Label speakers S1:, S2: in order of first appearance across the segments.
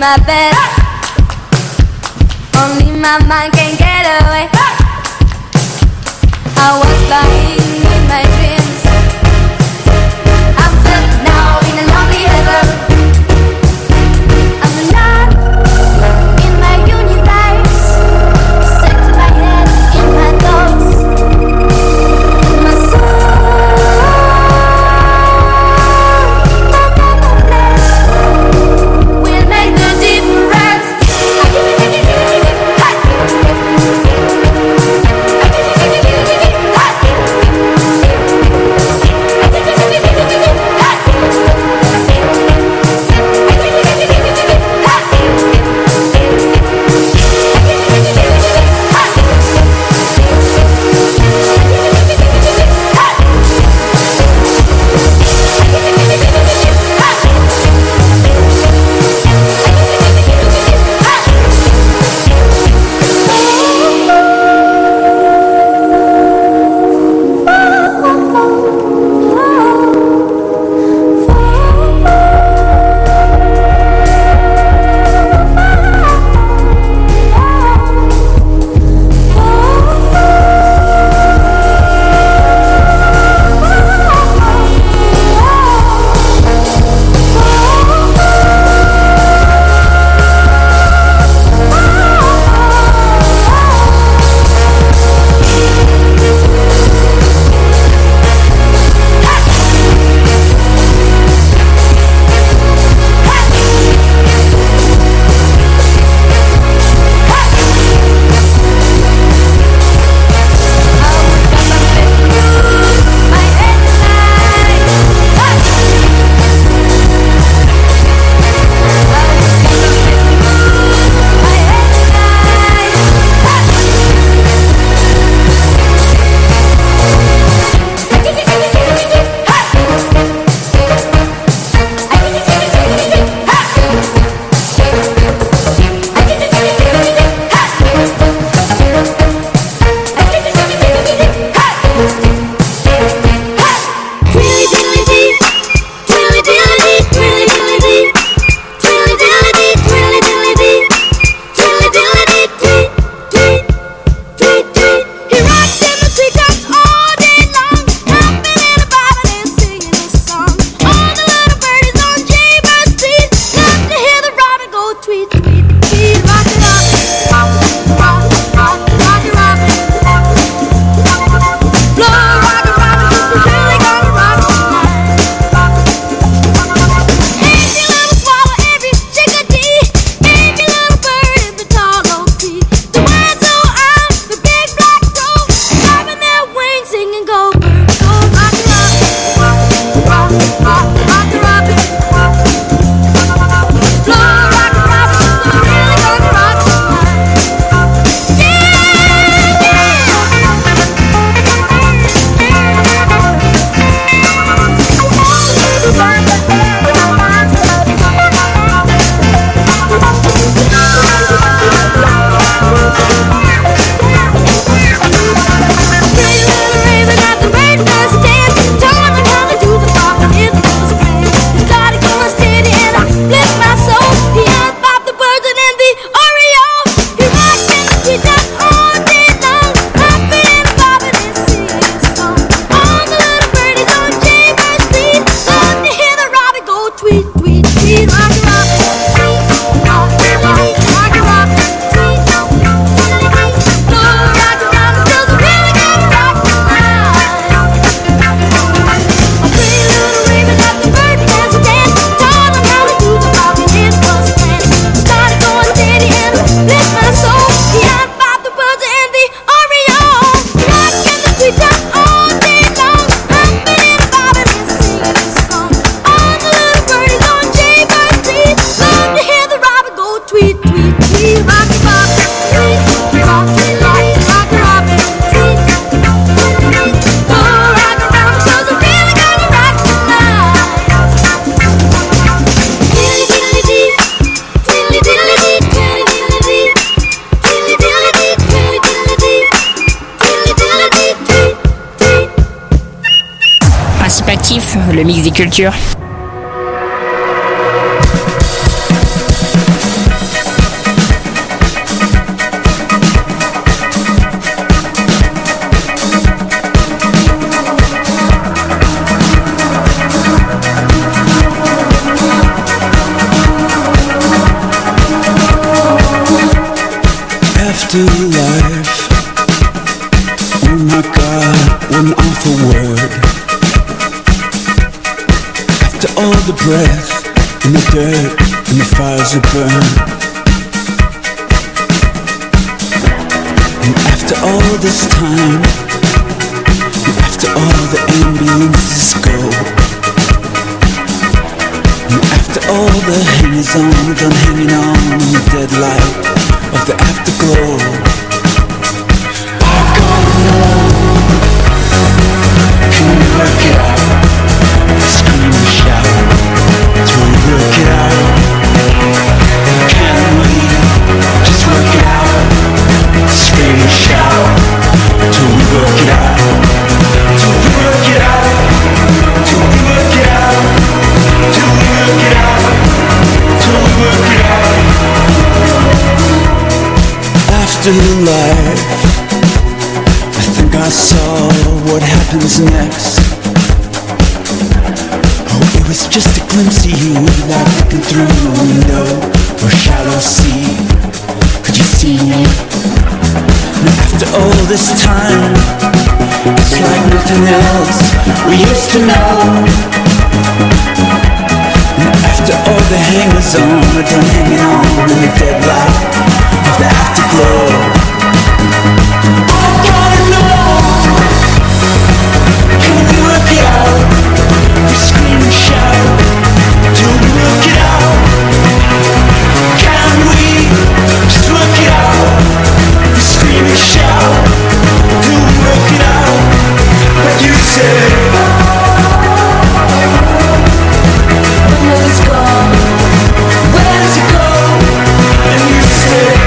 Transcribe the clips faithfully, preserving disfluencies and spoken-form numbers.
S1: my bed. Only my mind can get away. I was flying in my dreams. I'm stuck now in a lonely heaven. I'm alone in my universe, stuck to my head, in my thoughts, in my soul. My purple flesh will make the difference. I give it, give it, give it, give it, hey. I give it, give it, give it, give it, hey. I give it, give it, give it, give it, hey.
S2: Le mix des cultures. Afterlife. Oh my God, what an awful word. After all the breath and the dirt and the fires that burn, and after all this time, and after all the ambulances go, and after all the hangers-on done hanging on in the dead light of the afterglow, I've gone alone. Can we work it out? Scream and shout till we work it out. Can we just work it out? Scream and shout till we work it out. Till we work it out. Till we work it out. Till we work it out. Till we work it out. Afterlife. I think I saw what happens next. Oh, it was just a glimpse of you, like looking through a window or shallow sea. Could you see me? And after all this time, it's like nothing else we used to know. And after all the hangers-on are done hanging on in the dead light of the afterglow, I've gotta know. Can we work it out? We scream and shout till we work it out. Can we just work it out? We scream and shout till we work it out. But you say, where does it go? Where does it go? And you say,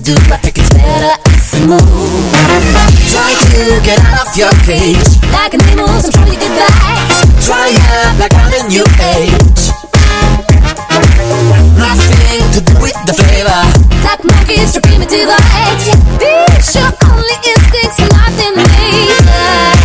S3: do, I think it's better if we move. Try to get out of your cage. Like an animal, I'm sure you get back. Try out like I'm a new age. Nothing to do with the flavor. Like monkeys to primitive light. These your only instincts are not in nature.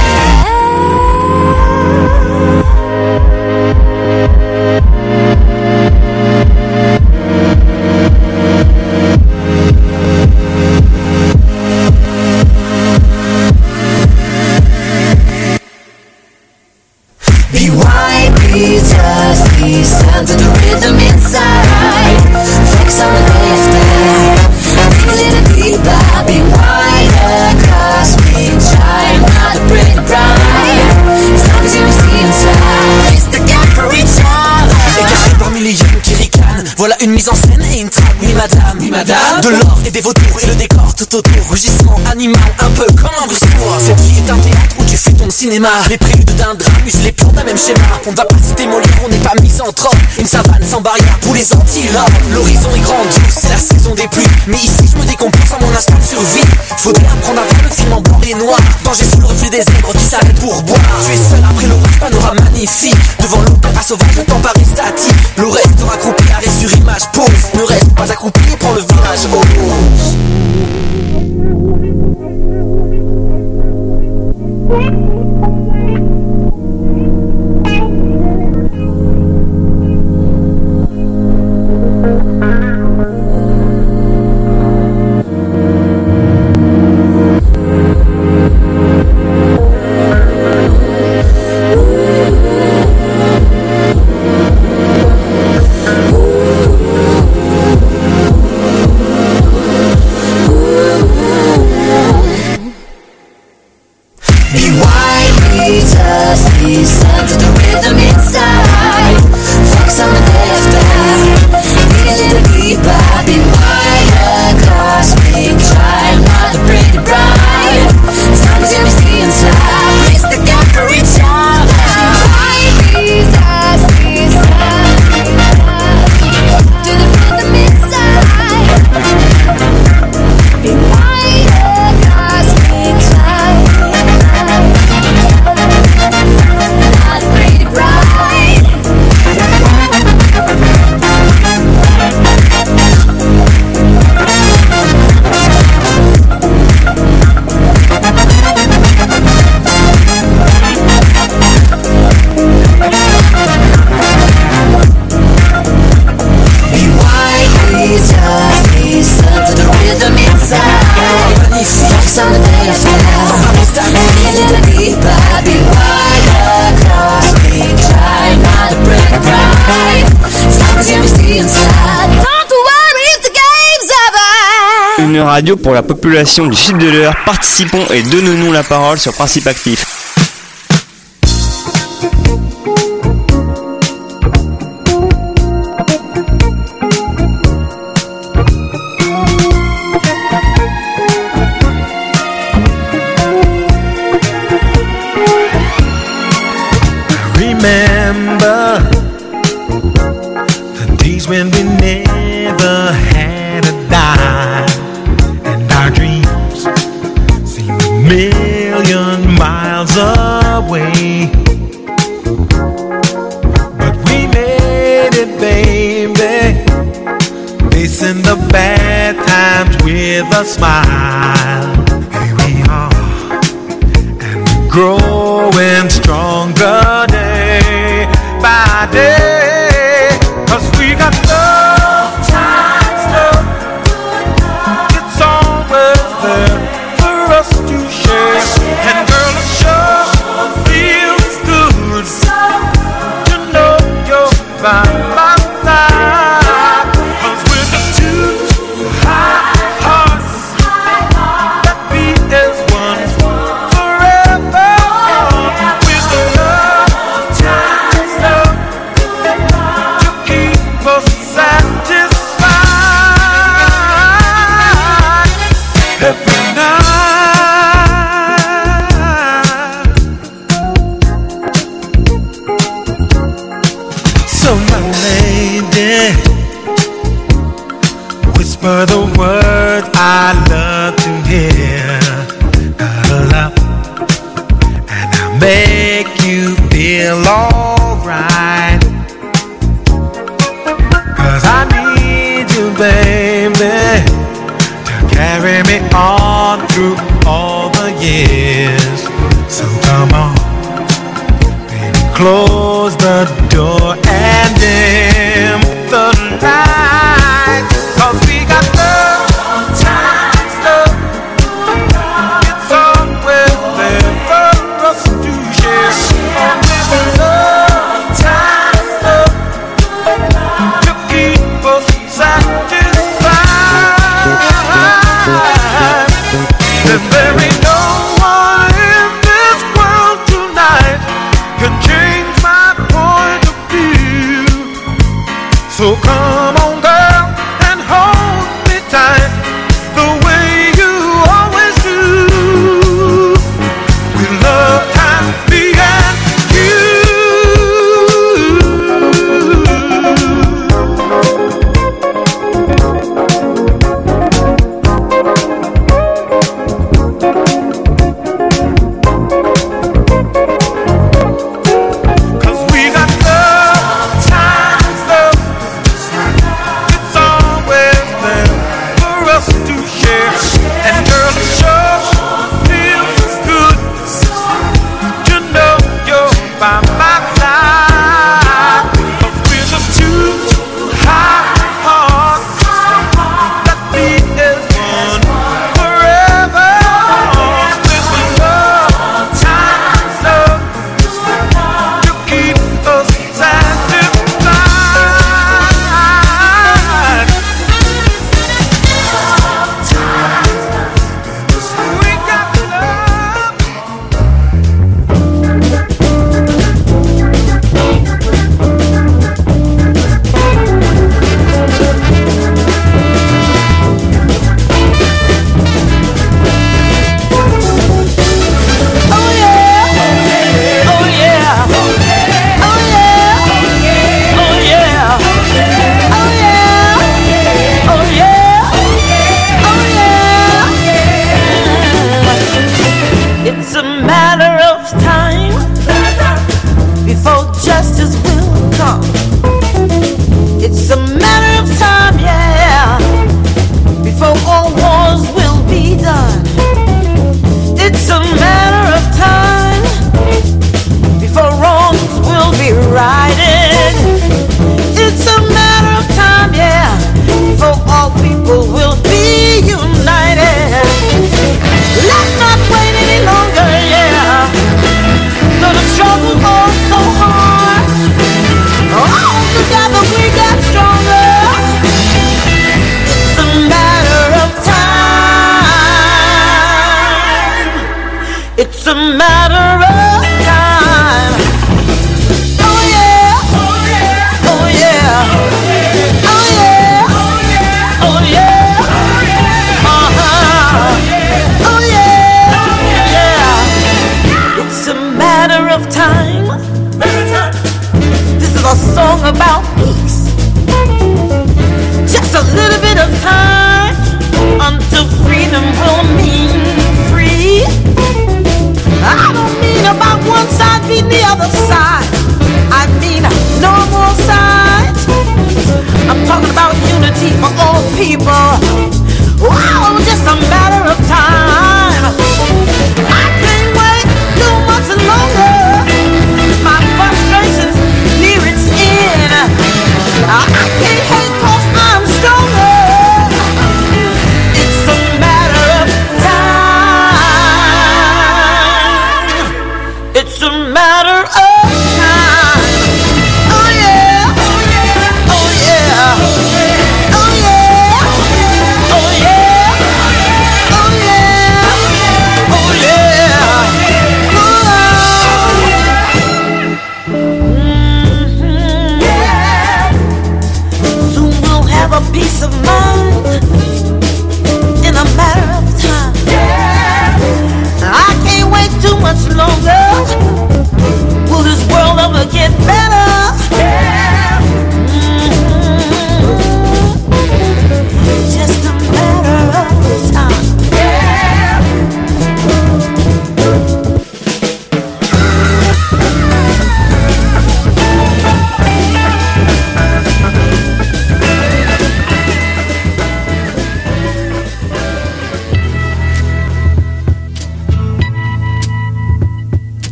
S3: Be wide, be just listen to the rhythm inside. Focus on the day after. Dig a little deeper. Be wider, cosmic child, not a pretty bride. As long as you must be inside. It's the gap for each other. Écarté parmi les yeux qui ricanent. Voilà une mise en scène et une trame. Oui madame, oui madame. De l'or et des vautours et le décor tout autour. Rugissement animal, un peu comme un bruissement. Cette vie est un théâtre où tu fais ton cinéma. Les préludes d'un drame usent les plans d'un même schéma. On ne va pas citer Molière, on n'est pas misanthrope. Une savane sans barrière pour les antilopes. L'horizon est grandiose, c'est la saison des pluies. Mais ici je me décompose à mon instinct de survie. Faudrait apprendre à voir le film en blanc et noir. Danger sous le reflet des zèbres qui s'arrêtent pour boire. Tu es seul après l'orage, panorama magnifique. Devant l'opéra sauvage, le temps paraît statique. Le reste raccroupi, arrêt sur image, pause. Ne reste pas accroupi et prends le virage, ose.
S4: Une radio pour la population du sud de l'Eure. Participons et donnons-nous la parole sur Principe Actif.
S5: Remember the days when we never had a dime. Our dreams seem a million miles away, but we made it, baby, facing the bad times with a smile. Here we are, and we're growing stronger day by day, 'cause we got love, times, love, it's always there for us to share. And girl, it sure feels good to know you're by my side. 'Cause we're the two high hearts that beat as one forever. With the love whisper the words I love to hear. Cuddle up and I'll make you feel alright. Cause I need you, baby, to carry me on through all the years. So come on, baby, close the door and dim the lights. Cause we got love, sometimes love. It's always there for us to share. Always love, sometimes love, to keep us satisfied. And there ain't no one in this world tonight can change my point of view.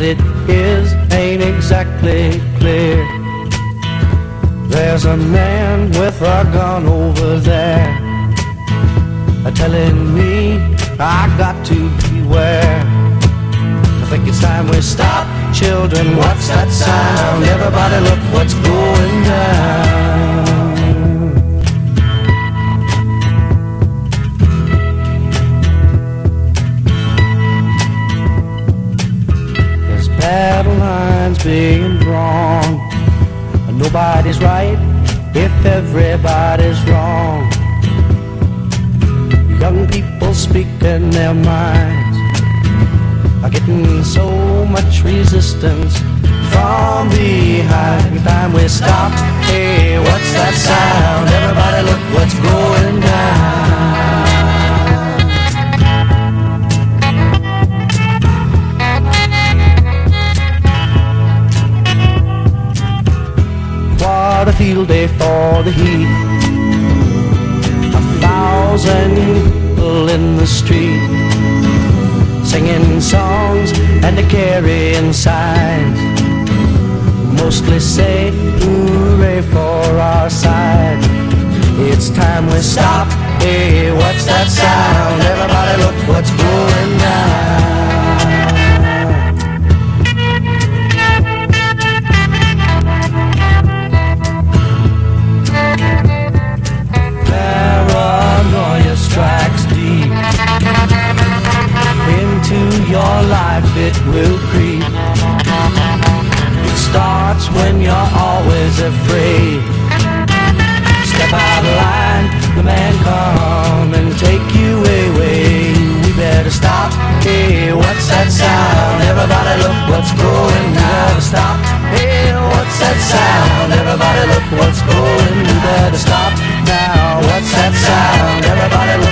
S6: what it is ain't exactly clear. There's a man with a gun over there, telling me I got to beware. I think it's time we stop. Children, what's that sound? Everybody look what's going down. There's battle lines being drawn. Nobody's right if everybody's wrong. Young people speaking their minds are getting so much resistance from behind. Time we stop. Hey, what's that sound? Everybody look what's going down. What a field day for the heat. A thousand people in the street, singing songs and a carrying signs, mostly say hooray for our side. It's time we stop. Hey, what's that sound? Everybody look what's going down. Paranoia strikes deep into your life, it will creep. It starts when you're always afraid. Step out of line, the man come and take you away. We better stop. Hey, what's that sound? Everybody look what's going down. We better stop. Hey, what's that sound? Everybody look what's going. We better stop now. What's that sound? Everybody look